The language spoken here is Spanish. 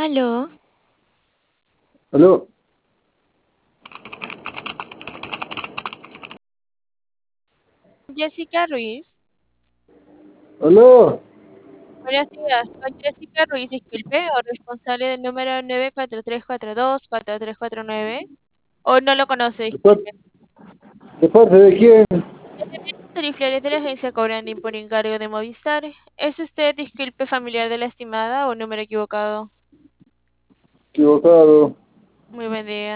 Aló, Aló, Jessica Ruiz. aló. Buenos días, con Jessica Ruiz, disculpe, o responsable del número 94342-4349. O no lo conoce, ¿De par- disculpe. de parte de quién? Tariflores de la agencia Cobrandín por encargo de Movistar. ¿Es usted, disculpe, familiar de la estimada o número equivocado? Equivocado. Muy buen día.